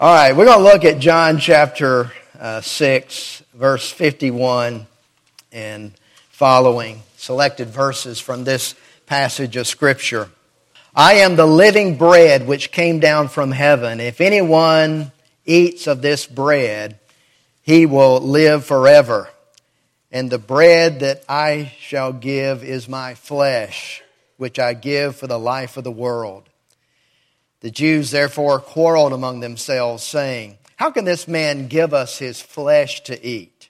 All right, we're going to look at John chapter 6, verse 51 and following selected verses from this passage of Scripture. I am the living bread which came down from heaven. If anyone eats of this bread, he will live forever. And the bread that I shall give is my flesh, which I give for the life of the world. The Jews therefore quarreled among themselves, saying, How can this man give us his flesh to eat?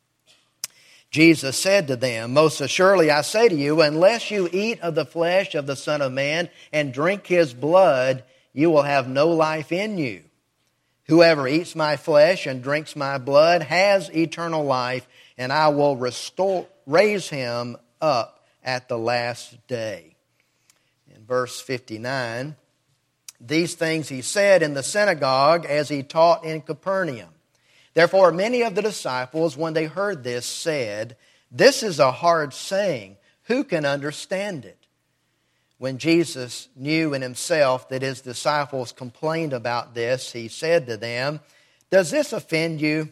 Jesus said to them, Most assuredly I say to you, unless you eat of the flesh of the Son of Man and drink his blood, you will have no life in you. Whoever eats my flesh and drinks my blood has eternal life, and I will raise him up at the last day. In verse 59, these things he said in the synagogue as he taught in Capernaum. Therefore many of the disciples, when they heard this, said, This is a hard saying. Who can understand it? When Jesus knew in himself that his disciples complained about this, he said to them, Does this offend you?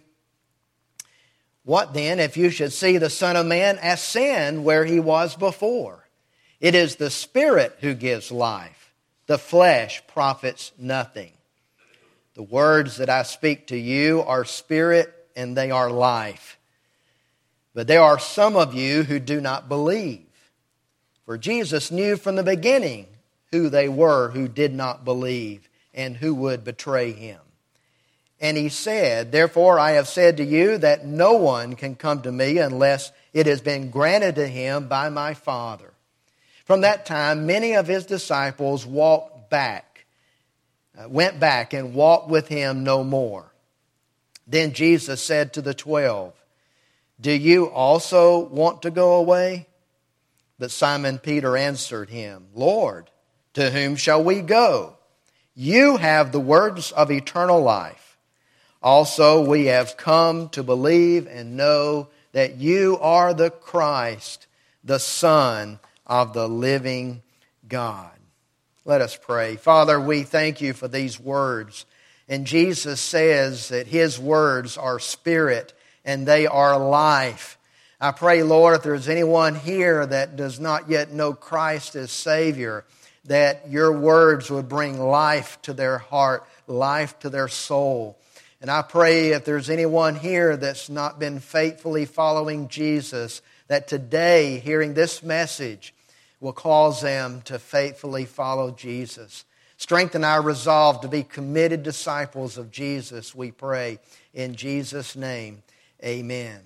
What then if you should see the Son of Man ascend where he was before? It is the Spirit who gives life. The flesh profits nothing. The words that I speak to you are spirit and they are life. But there are some of you who do not believe. For Jesus knew from the beginning who they were who did not believe and who would betray him. And he said, Therefore I have said to you that no one can come to me unless it has been granted to him by my Father. From that time, many of his disciples went back and walked with him no more. Then Jesus said to the 12, Do you also want to go away? But Simon Peter answered him, Lord, to whom shall we go? You have the words of eternal life. Also, we have come to believe and know that you are the Christ, the Son of the living God. Let us pray. Father, we thank you for these words. And Jesus says that his words are spirit and they are life. I pray, Lord, if there's anyone here that does not yet know Christ as Savior, that your words would bring life to their heart, life to their soul. And I pray if there's anyone here that's not been faithfully following Jesus, that today, hearing this message, will cause them to faithfully follow Jesus. Strengthen our resolve to be committed disciples of Jesus, we pray. In Jesus' name, amen.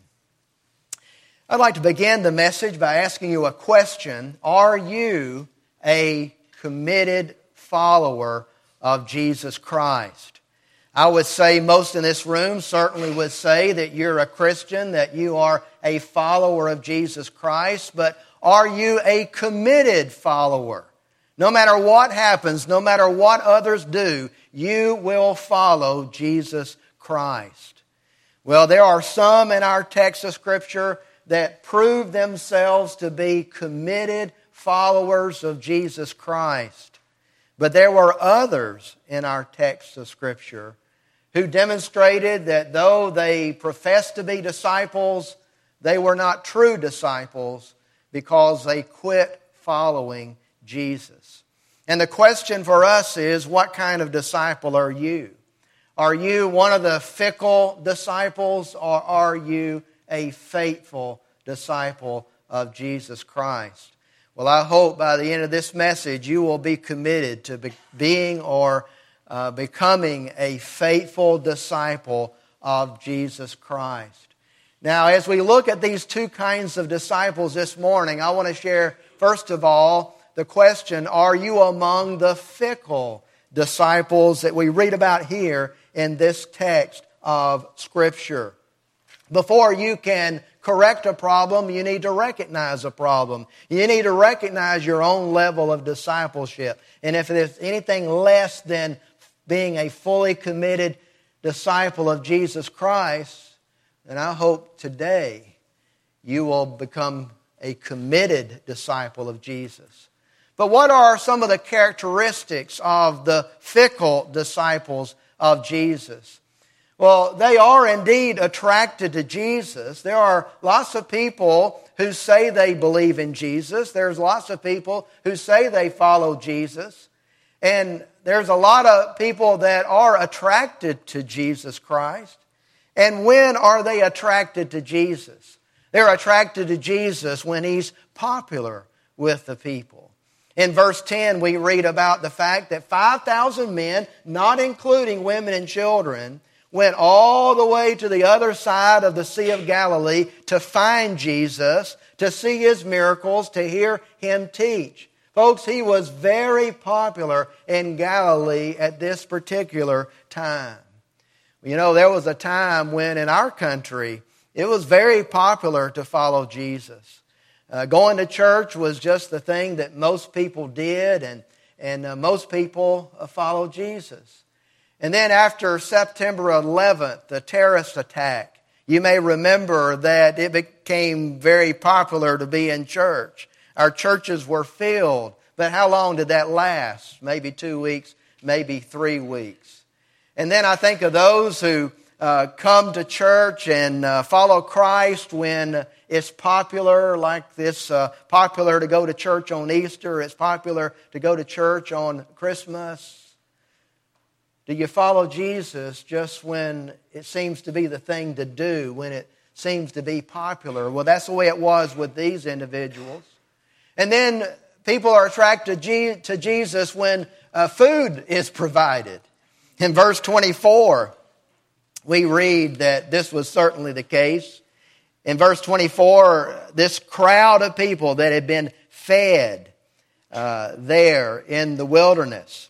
I'd like to begin the message by asking you a question. Are you a committed follower of Jesus Christ? I would say most in this room certainly would say that you're a Christian, that you are a follower of Jesus Christ, but are you a committed follower? No matter what happens, no matter what others do, you will follow Jesus Christ. Well, there are some in our text of Scripture that prove themselves to be committed followers of Jesus Christ. But there were others in our text of Scripture who demonstrated that though they professed to be disciples, they were not true disciples, because they quit following Jesus. And the question for us is, what kind of disciple are you? Are you one of the fickle disciples, or are you a faithful disciple of Jesus Christ? Well, I hope by the end of this message you will be committed to being or becoming a faithful disciple of Jesus Christ. Now, as we look at these two kinds of disciples this morning, I want to share, first of all, the question, are you among the fickle disciples that we read about here in this text of Scripture? Before you can correct a problem, you need to recognize a problem. You need to recognize your own level of discipleship. And if there's anything less than being a fully committed disciple of Jesus Christ, and I hope today you will become a committed disciple of Jesus. But what are some of the characteristics of the fickle disciples of Jesus. Well, they are indeed attracted to Jesus. There are lots of people who say they believe in Jesus. There's lots of people who say they follow Jesus. And there's a lot of people that are attracted to Jesus Christ. And when are they attracted to Jesus? They're attracted to Jesus when He's popular with the people. In verse 10, we read about the fact that 5,000 men, not including women and children, went all the way to the other side of the Sea of Galilee to find Jesus, to see His miracles, to hear Him teach. Folks, He was very popular in Galilee at this particular time. You know, there was a time when in our country, it was very popular to follow Jesus. Going to church was just the thing that most people did, and most people followed Jesus. And then after September 11th, the terrorist attack, you may remember that it became very popular to be in church. Our churches were filled. But how long did that last? Maybe 2 weeks, maybe 3 weeks. And then I think of those who come to church and follow Christ when it's popular, like this popular to go to church on Easter. It's popular to go to church on Christmas. Do you follow Jesus just when it seems to be the thing to do, when it seems to be popular? Well, that's the way it was with these individuals. And then people are attracted to Jesus when food is provided. In verse 24, we read that this was certainly the case. In verse 24, this crowd of people that had been fed there in the wilderness,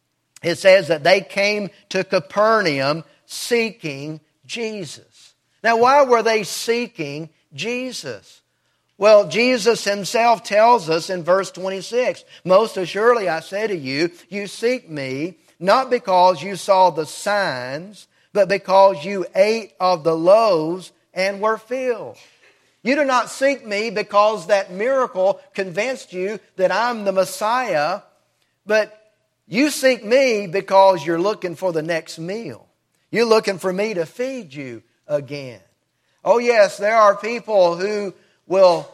it says that they came to Capernaum seeking Jesus. Now, why were they seeking Jesus? Well, Jesus Himself tells us in verse 26, "Most assuredly I say to you, you seek me, not because you saw the signs, but because you ate of the loaves and were filled." You do not seek me because that miracle convinced you that I'm the Messiah, but you seek me because you're looking for the next meal. You're looking for me to feed you again. Oh yes, there are people who will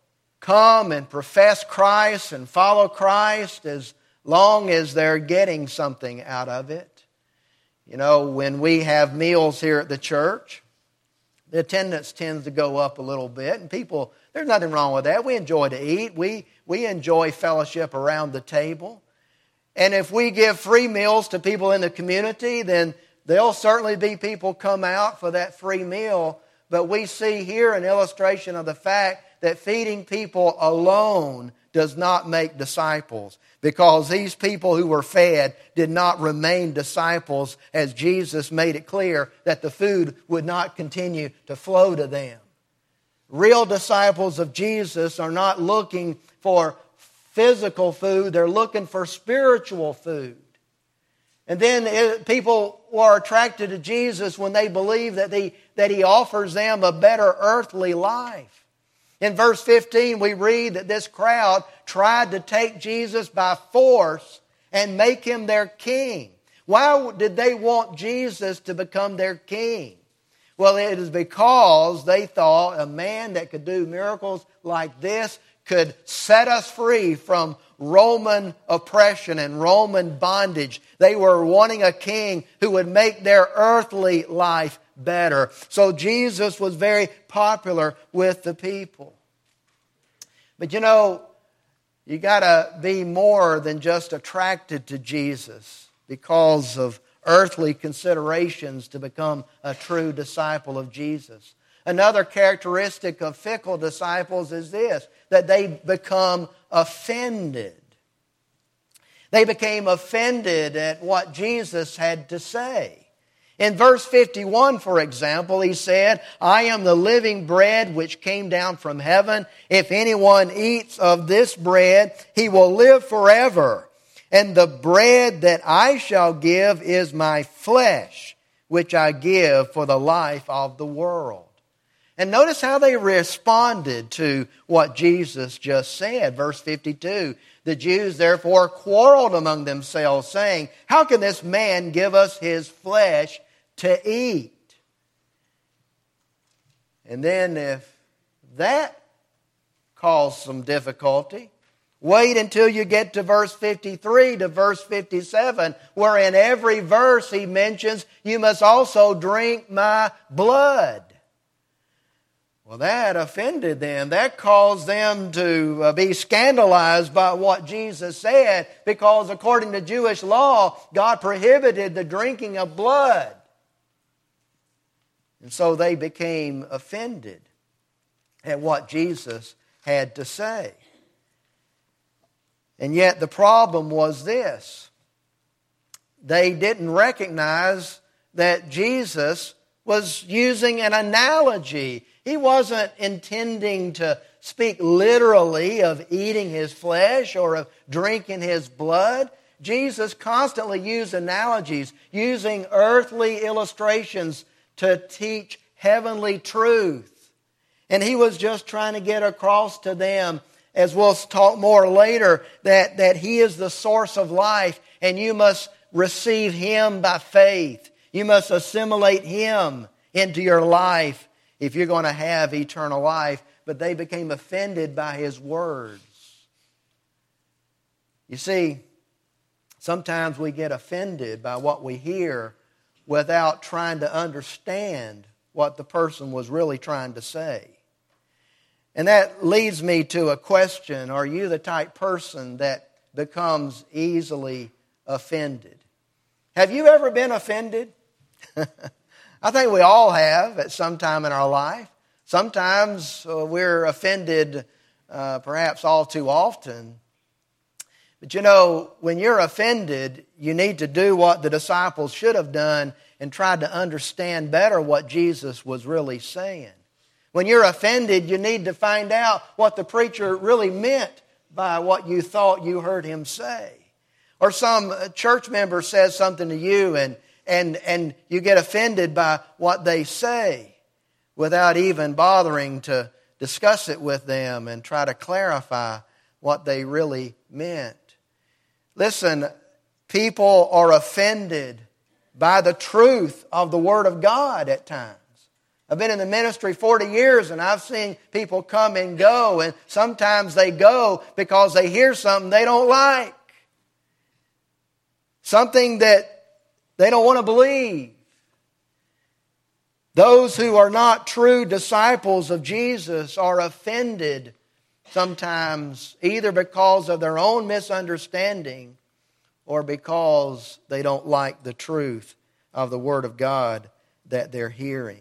come and profess Christ and follow Christ as long as they're getting something out of it. You know, when we have meals here at the church, the attendance tends to go up a little bit. And people, there's nothing wrong with that. We enjoy to eat. We enjoy fellowship around the table. And if we give free meals to people in the community, then there'll certainly be people come out for that free meal. But we see here an illustration of the fact that feeding people alone does not make disciples, because these people who were fed did not remain disciples, as Jesus made it clear that the food would not continue to flow to them. Real disciples of Jesus are not looking for physical food, they're looking for spiritual food. And then people are attracted to Jesus when they believe that He offers them a better earthly life. In verse 15, we read that this crowd tried to take Jesus by force and make Him their king. Why did they want Jesus to become their king? Well, it is because they thought a man that could do miracles like this could set us free from Roman oppression and Roman bondage. They were wanting a king who would make their earthly life better. So Jesus was very popular with the people. But you know, you got to be more than just attracted to Jesus because of earthly considerations to become a true disciple of Jesus. Another characteristic of fickle disciples is this, that they become offended. They became offended at what Jesus had to say. In verse 51, for example, He said, "I am the living bread which came down from heaven. If anyone eats of this bread, he will live forever. And the bread that I shall give is my flesh, which I give for the life of the world." And notice how they responded to what Jesus just said. Verse 52, The Jews therefore quarreled among themselves, saying, "How can this man give us his flesh to eat?" And then if that caused some difficulty, wait until you get to verse 53 to verse 57, where in every verse he mentions, "You must also drink my blood." Well, that offended them. That caused them to be scandalized by what Jesus said, because according to Jewish law, God prohibited the drinking of blood. And so they became offended at what Jesus had to say. And yet the problem was this: they didn't recognize that Jesus was using an analogy. He wasn't intending to speak literally of eating his flesh or of drinking his blood. Jesus constantly used analogies, using earthly illustrations to teach heavenly truth. And he was just trying to get across to them, as we'll talk more later, that he is the source of life, and you must receive him by faith. You must assimilate him into your life if you're going to have eternal life. But they became offended by his words. You see, sometimes we get offended by what we hear without trying to understand what the person was really trying to say. And that leads me to a question: are you the type person that becomes easily offended? Have you ever been offended? I think we all have at some time in our life. Sometimes we're offended perhaps all too often. But you know, when you're offended, you need to do what the disciples should have done and tried to understand better what Jesus was really saying. When you're offended, you need to find out what the preacher really meant by what you thought you heard him say. Or some church member says something to you and you get offended by what they say without even bothering to discuss it with them and try to clarify what they really meant. Listen, people are offended by the truth of the Word of God at times. I've been in the ministry 40 years and I've seen people come and go, and sometimes they go because they hear something they don't like. Something that they don't want to believe. Those who are not true disciples of Jesus are offended sometimes either because of their own misunderstanding or because they don't like the truth of the Word of God that they're hearing.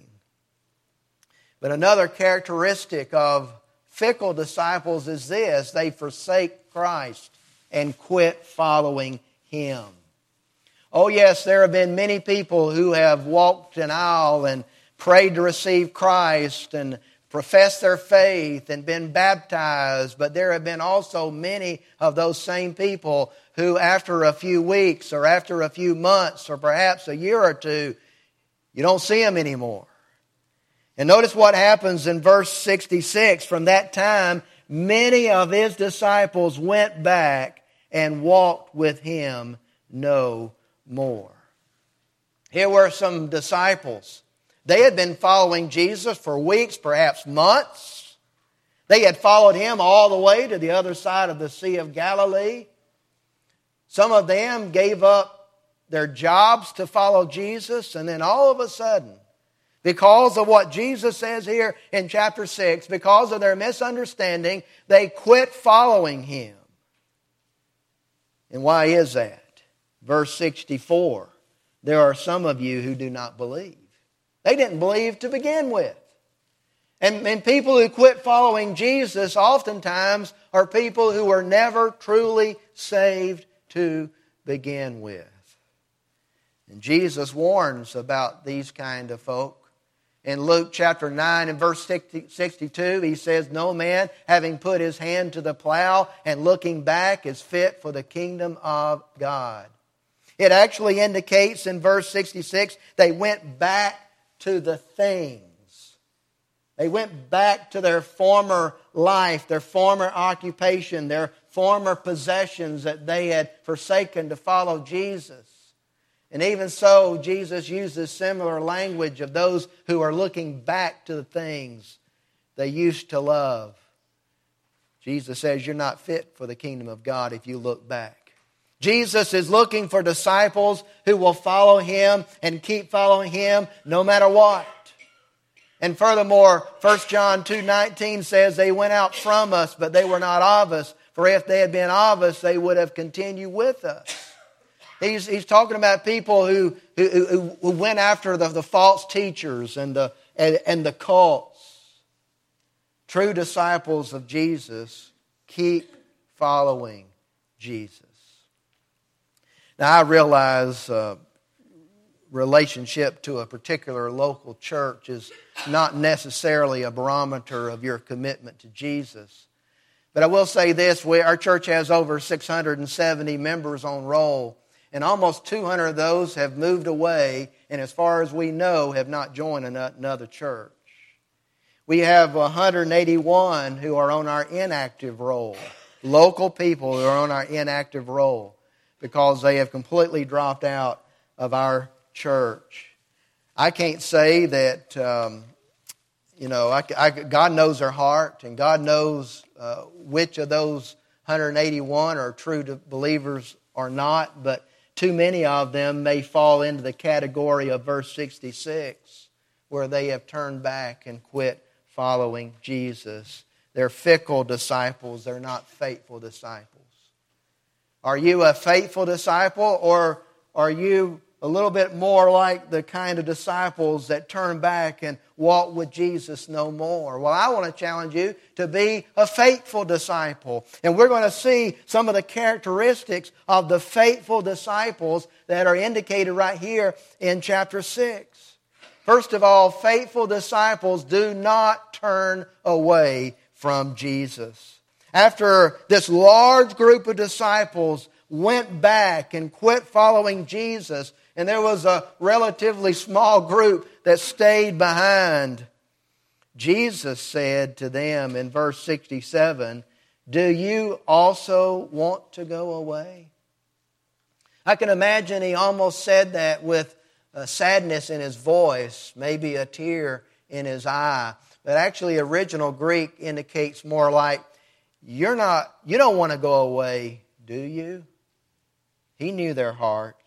But another characteristic of fickle disciples is this: they forsake Christ and quit following Him. Oh yes, there have been many people who have walked an aisle and prayed to receive Christ and professed their faith and been baptized, but there have been also many of those same people who after a few weeks or after a few months or perhaps a year or two, you don't see them anymore. And notice what happens in verse 66. From that time, many of His disciples went back and walked with Him no more. Here were some disciples. They had been following Jesus for weeks, perhaps months. They had followed Him all the way to the other side of the Sea of Galilee. Some of them gave up their jobs to follow Jesus, and then all of a sudden, because of what Jesus says here in chapter 6, because of their misunderstanding, they quit following Him. And why is that? Verse 64, there are some of you who do not believe. They didn't believe to begin with. And people who quit following Jesus oftentimes are people who were never truly saved to begin with. And Jesus warns about these kind of folk. In Luke chapter 9 and verse 62, He says, "No man having put his hand to the plow and looking back is fit for the kingdom of God." It actually indicates in verse 66, they went back to the things. They went back to their former life, their former occupation, their former possessions that they had forsaken to follow Jesus. And even so, Jesus uses similar language of those who are looking back to the things they used to love. Jesus says you're not fit for the kingdom of God if you look back. Jesus is looking for disciples who will follow Him and keep following Him no matter what. And furthermore, 1 John 2:19 says they went out from us, but they were not of us. For if they had been of us, they would have continued with us. He's talking about people who went after the false teachers and the cults. True disciples of Jesus keep following Jesus. Now I realize relationship to a particular local church is not necessarily a barometer of your commitment to Jesus. But I will say this, our church has over 670 members on roll, and almost 200 of those have moved away, and as far as we know, have not joined another church. We have 181 who are on our inactive roll, local people who are on our inactive roll, because they have completely dropped out of our church. I can't say that, God knows their heart, and God knows which of those 181 are true believers or not, but too many of them may fall into the category of verse 66, where they have turned back and quit following Jesus. They're fickle disciples. They're not faithful disciples. Are you a faithful disciple, or are you a little bit more like the kind of disciples that turn back and walk with Jesus no more? Well, I want to challenge you to be a faithful disciple. And we're going to see some of the characteristics of the faithful disciples that are indicated right here in chapter 6. First of all, faithful disciples do not turn away from Jesus. After this large group of disciples went back and quit following Jesus, and there was a relatively small group that stayed behind, Jesus said to them in verse 67, "Do you also want to go away?" I can imagine he almost said that with sadness in his voice, maybe a tear in his eye. But actually, original Greek indicates more like, you don't want to go away, do you? He knew their hearts.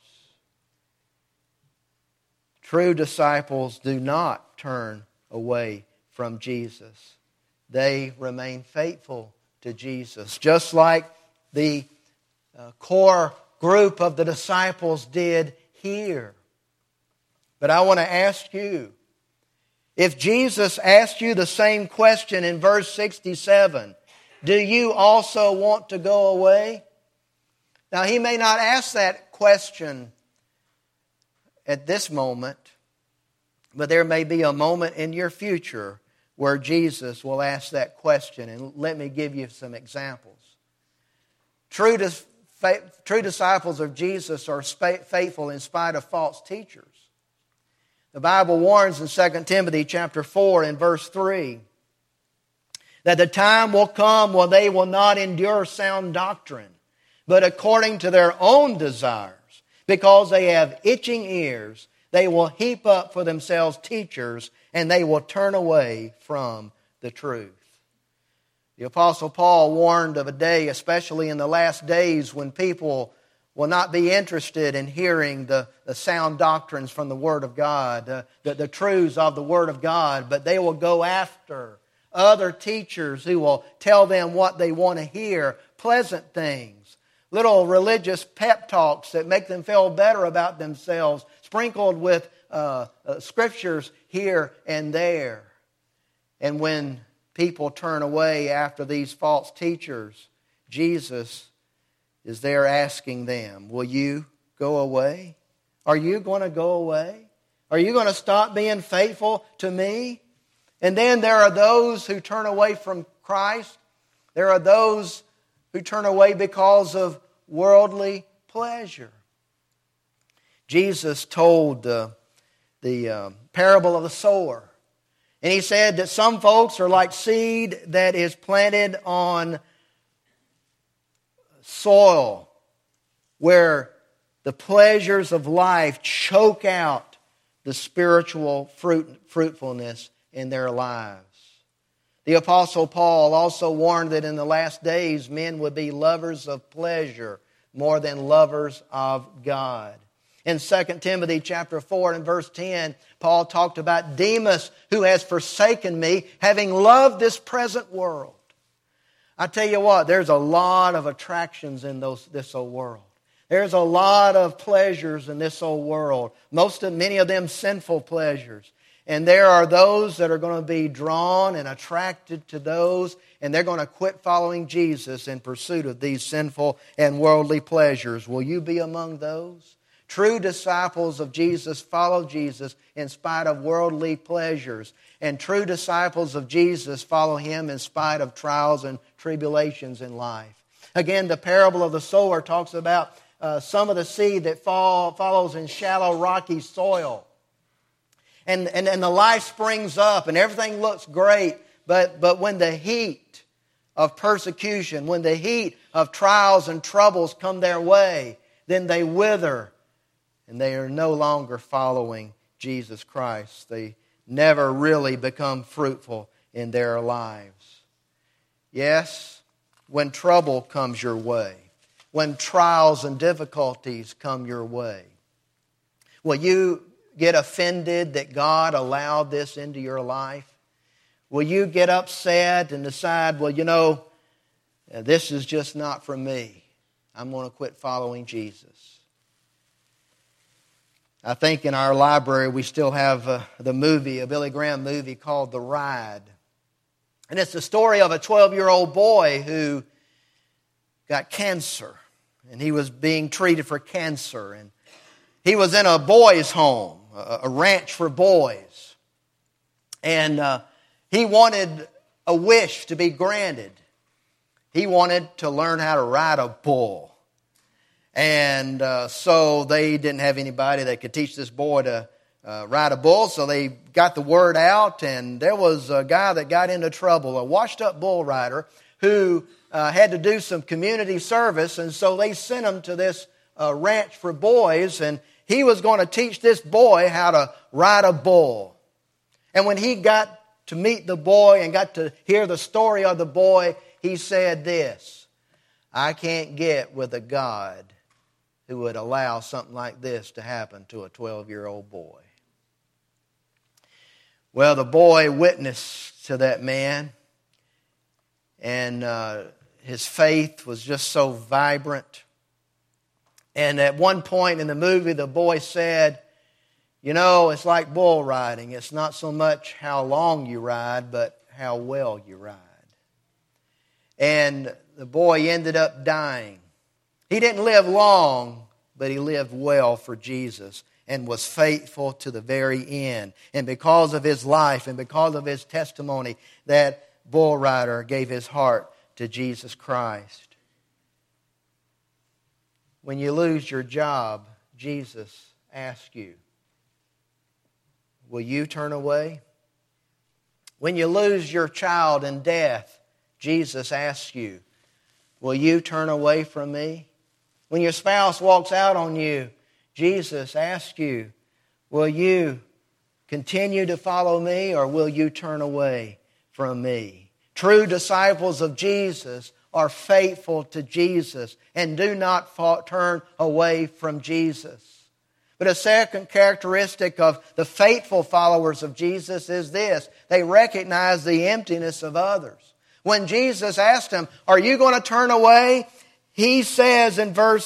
True disciples do not turn away from Jesus. They remain faithful to Jesus, just like the core group of the disciples did here. But I want to ask you, if Jesus asked you the same question in verse 67, do you also want to go away? Now, He may not ask that question at this moment, but there may be a moment in your future where Jesus will ask that question. And let me give you some examples. True disciples of Jesus are faithful in spite of false teachers. The Bible warns in 2 Timothy chapter 4 and verse 3 that the time will come when they will not endure sound doctrine, but according to their own desires, because they have itching ears, they will heap up for themselves teachers, and they will turn away from the truth. The Apostle Paul warned of a day, especially in the last days, when people will not be interested in hearing the sound doctrines from the Word of God, the truths of the Word of God, but they will go after other teachers who will tell them what they want to hear, pleasant things, little religious pep talks that make them feel better about themselves, sprinkled with scriptures here and there. And when people turn away after these false teachers, Jesus is there asking them, will you go away? Are you going to go away? Are you going to stop being faithful to me? And then there are those who turn away from Christ. There are those who turn away because of worldly pleasure. Jesus told the parable of the sower. And He said that some folks are like seed that is planted on soil where the pleasures of life choke out the spiritual fruitfulness in their lives. The Apostle Paul also warned that in the last days men would be lovers of pleasure more than lovers of God. In 2 Timothy chapter 4 and verse 10, Paul talked about Demas, who has forsaken me, having loved this present world. I tell you what, there's a lot of attractions in this old world. There's a lot of pleasures in this old world. Many of them sinful pleasures. And there are those that are going to be drawn and attracted to those, and they're going to quit following Jesus in pursuit of these sinful and worldly pleasures. Will you be among those? True disciples of Jesus follow Jesus in spite of worldly pleasures. And true disciples of Jesus follow Him in spite of trials and tribulations in life. Again, the parable of the sower talks about some of the seed that follows in shallow, rocky soil. And the life springs up and everything looks great. But when the heat of persecution, when the heat of trials and troubles come their way, then they wither and they are no longer following Jesus Christ. They never really become fruitful in their lives. Yes, when trouble comes your way, when trials and difficulties come your way, will you get offended that God allowed this into your life? Will you get upset and decide, well, this is just not for me. I'm going to quit following Jesus. I think in our library we still have the movie, a Billy Graham movie called The Ride. And it's the story of a 12-year-old boy who got cancer. And he was being treated for cancer. And he was in a boys' home, a ranch for boys. And he wanted a wish to be granted. He wanted to learn how to ride a bull. And so they didn't have anybody that could teach this boy to ride a bull. So they got the word out, and there was a guy that got into trouble, a washed-up bull rider who had to do some community service. And so they sent him to this ranch for boys, and he was going to teach this boy how to ride a bull. And when he got to meet the boy and got to hear the story of the boy, he said this: I can't get with a God who would allow something like this to happen to a 12-year-old boy. Well, the boy witnessed to that man, and his faith was just so vibrant. And at one point in the movie, the boy said, it's like bull riding. It's not so much how long you ride, but how well you ride. And the boy ended up dying. He didn't live long, but he lived well for Jesus and was faithful to the very end. And because of his life and because of his testimony, that bull rider gave his heart to Jesus Christ. When you lose your job, Jesus asks you, will you turn away? When you lose your child in death, Jesus asks you, will you turn away from me? When your spouse walks out on you, Jesus asks you, will you continue to follow me or will you turn away from me? True disciples of Jesus are faithful to Jesus and do not turn away from Jesus. But a second characteristic of the faithful followers of Jesus is this: they recognize the emptiness of others. When Jesus asked them, are you going to turn away? He says in verse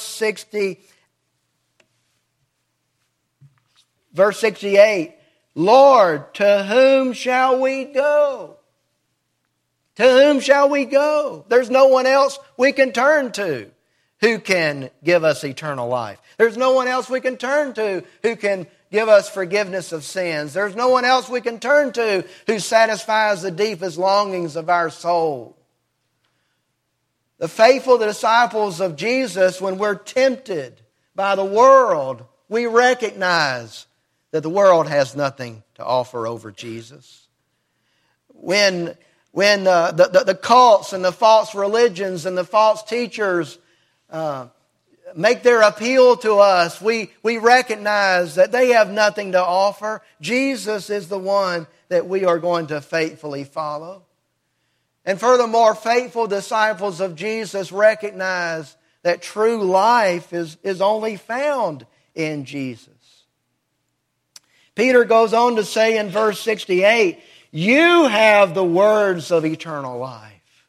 68, Lord, to whom shall we go? To whom shall we go? There's no one else we can turn to who can give us eternal life. There's no one else we can turn to who can give us forgiveness of sins. There's no one else we can turn to who satisfies the deepest longings of our soul. The faithful disciples of Jesus, when we're tempted by the world, we recognize that the world has nothing to offer over Jesus. When the cults and the false religions and the false teachers make their appeal to us, we recognize that they have nothing to offer. Jesus is the one that we are going to faithfully follow. And furthermore, faithful disciples of Jesus recognize that true life is only found in Jesus. Peter goes on to say in verse 68, you have the words of eternal life.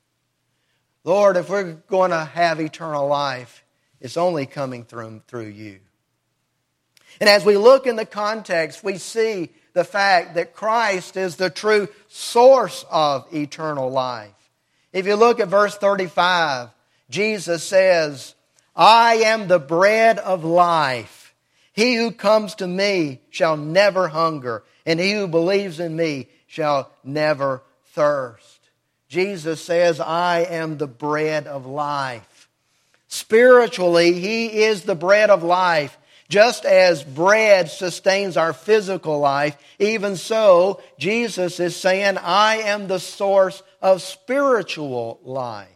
Lord, if we're going to have eternal life, it's only coming through you. And as we look in the context, we see the fact that Christ is the true source of eternal life. If you look at verse 35, Jesus says, I am the bread of life. He who comes to me shall never hunger, and he who believes in me shall never thirst. Jesus says, I am the bread of life. Spiritually, He is the bread of life. Just as bread sustains our physical life, even so, Jesus is saying, I am the source of spiritual life.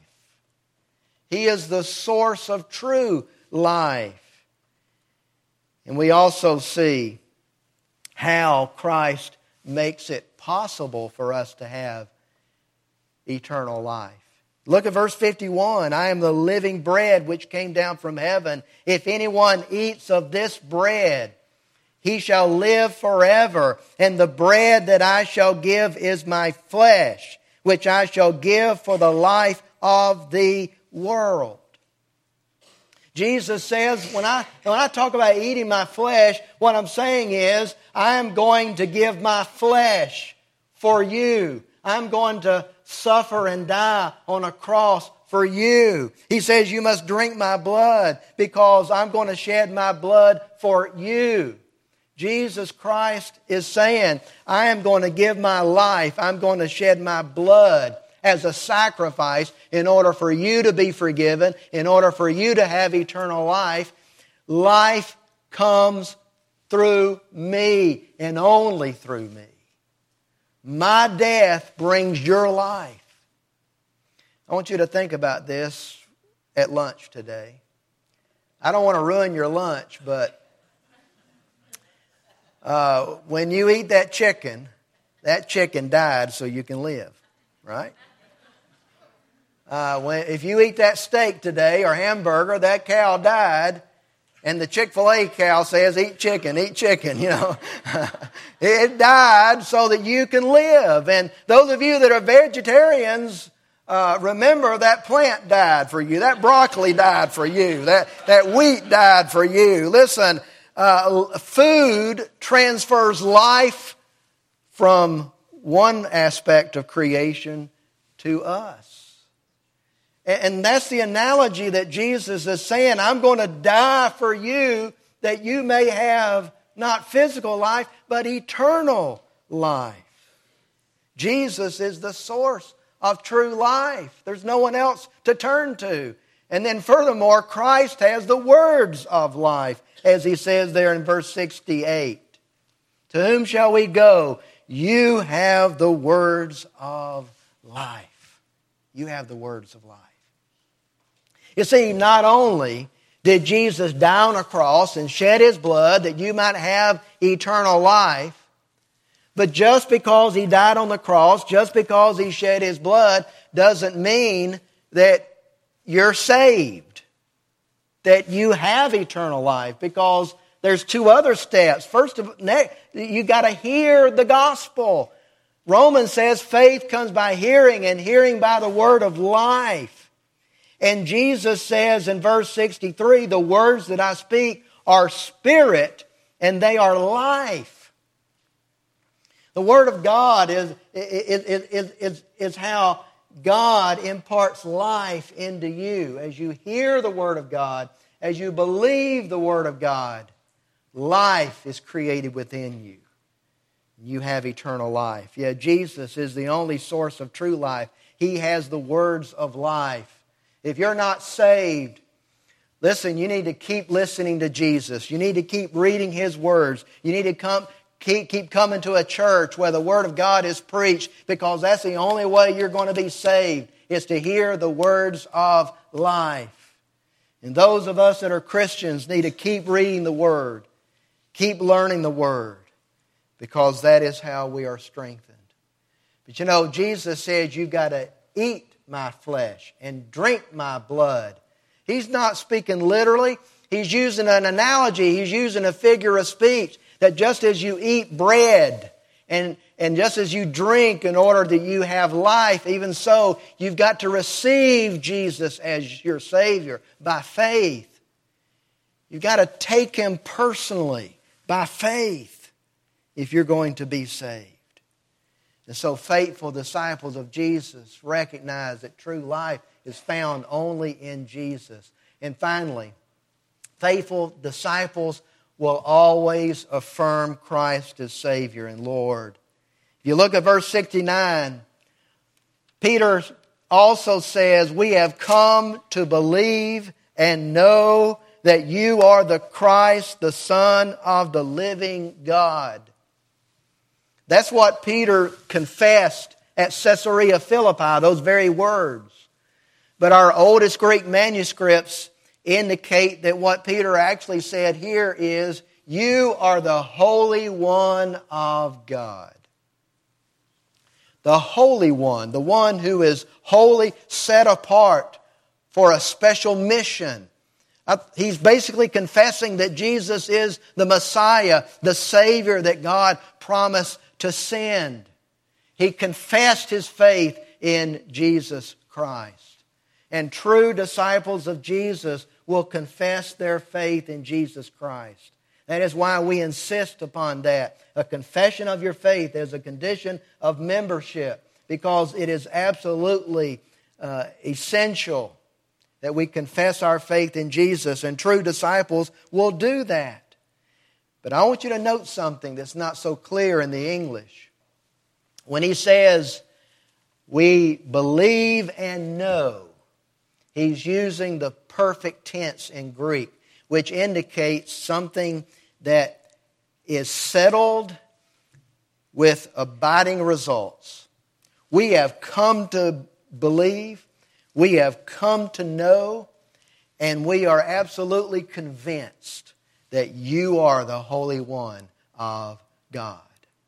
He is the source of true life. And we also see how Christ makes it possible for us to have eternal life. Look at verse 51. I am the living bread which came down from heaven. If anyone eats of this bread, he shall live forever. And the bread that I shall give is my flesh, which I shall give for the life of the world. Jesus says, when I talk about eating my flesh, what I'm saying is, I am going to give my flesh for you. I'm going to suffer and die on a cross for you. He says, you must drink my blood because I'm going to shed my blood for you. Jesus Christ is saying, I am going to give my life. I'm going to shed my blood as a sacrifice in order for you to be forgiven, in order for you to have eternal life. Life comes through me and only through me. My death brings your life. I want you to think about this at lunch today. I don't want to ruin your lunch, but when you eat that chicken died so you can live, right? If you eat that steak today or hamburger, that cow died, and the Chick-fil-A cow says, eat chicken, you know. It died so that you can live. And those of you that are vegetarians, remember that plant died for you. That broccoli died for you. That wheat died for you. Listen, food transfers life from one aspect of creation to us. And that's the analogy that Jesus is saying. I'm going to die for you that you may have not physical life, but eternal life. Jesus is the source of true life. There's no one else to turn to. And then furthermore, Christ has the words of life, as he says there in verse 68. To whom shall we go? You have the words of life. You have the words of life. You see, not only did Jesus die on a cross and shed His blood that you might have eternal life, but just because He died on the cross, just because He shed His blood, doesn't mean that you're saved, that you have eternal life, because there's two other steps. First of all, you got to hear the gospel. Romans says faith comes by hearing, and hearing by the word of life. And Jesus says in verse 63, the words that I speak are spirit and they are life. The Word of God is how God imparts life into you. As you hear the Word of God, as you believe the Word of God, life is created within you. You have eternal life. Yeah, Jesus is the only source of true life. He has the words of life. If you're not saved, listen, you need to keep listening to Jesus. You need to keep reading His words. You need to keep coming to a church where the Word of God is preached, because that's the only way you're going to be saved, is to hear the words of life. And those of us that are Christians need to keep reading the Word, keep learning the Word, because that is how we are strengthened. But you know, Jesus says you've got to eat my flesh and drink my blood. He's not speaking literally. He's using an analogy. He's using a figure of speech that just as you eat bread and just as you drink in order that you have life, even so, you've got to receive Jesus as your Savior by faith. You've got to take Him personally by faith if you're going to be saved. And so faithful disciples of Jesus recognize that true life is found only in Jesus. And finally, faithful disciples will always affirm Christ as Savior and Lord. If you look at verse 69, Peter also says, we have come to believe and know that you are the Christ, the Son of the living God. That's what Peter confessed at Caesarea Philippi, those very words. But our oldest Greek manuscripts indicate that what Peter actually said here is, you are the Holy One of God. The Holy One, the one who is wholly set apart for a special mission. He's basically confessing that Jesus is the Messiah, the Savior that God promised to send. He confessed his faith in Jesus Christ. And true disciples of Jesus will confess their faith in Jesus Christ. That is why we insist upon that. A confession of your faith is a condition of membership, because it is absolutely essential that we confess our faith in Jesus, and true disciples will do that. But I want you to note something that's not so clear in the English. When he says, we believe and know, he's using the perfect tense in Greek, which indicates something that is settled with abiding results. We have come to believe, we have come to know, and we are absolutely convinced that you are the Holy One of God.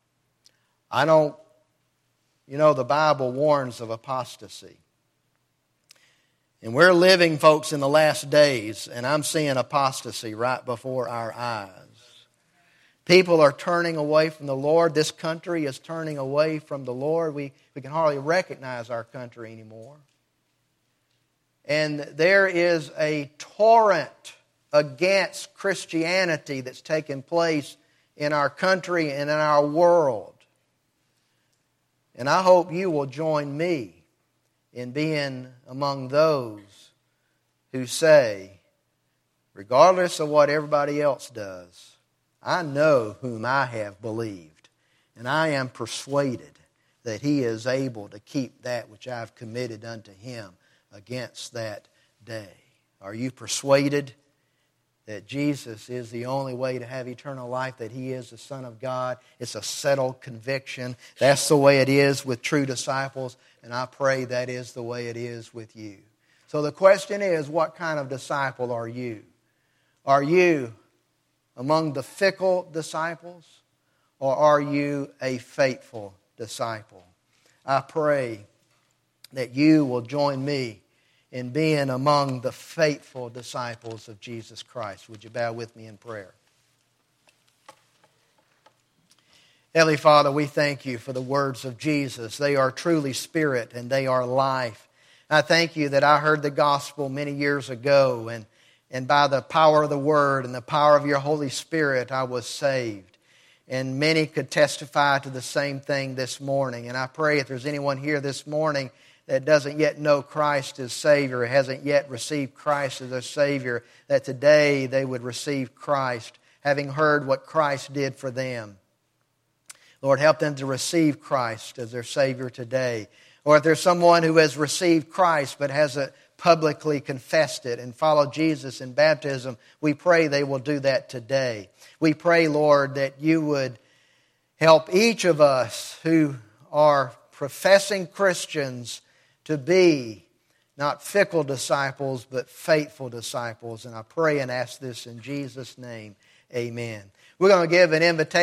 The Bible warns of apostasy. And we're living, folks, in the last days, and I'm seeing apostasy right before our eyes. People are turning away from the Lord. This country is turning away from the Lord. We can hardly recognize our country anymore. And there is a torrent against Christianity that's taken place in our country and in our world. And I hope you will join me in being among those who say, regardless of what everybody else does, I know whom I have believed, and I am persuaded that He is able to keep that which I have committed unto Him against that day. Are you persuaded that Jesus is the only way to have eternal life, that He is the Son of God? It's a settled conviction. That's the way it is with true disciples, and I pray that is the way it is with you. So the question is, what kind of disciple are you? Are you among the fickle disciples, or are you a faithful disciple? I pray that you will join me in being among the faithful disciples of Jesus Christ. Would you bow with me in prayer? Heavenly Father, we thank you for the words of Jesus. They are truly spirit and they are life. I thank you that I heard the gospel many years ago, and by the power of the Word and the power of your Holy Spirit, I was saved. And many could testify to the same thing this morning. And I pray if there's anyone here this morning that doesn't yet know Christ as Savior, hasn't yet received Christ as their Savior, that today they would receive Christ, having heard what Christ did for them. Lord, help them to receive Christ as their Savior today. Or if there's someone who has received Christ but hasn't publicly confessed it and followed Jesus in baptism, we pray they will do that today. We pray, Lord, that you would help each of us who are professing Christians to be not fickle disciples, but faithful disciples. And I pray and ask this in Jesus' name. Amen. We're going to give an invitation.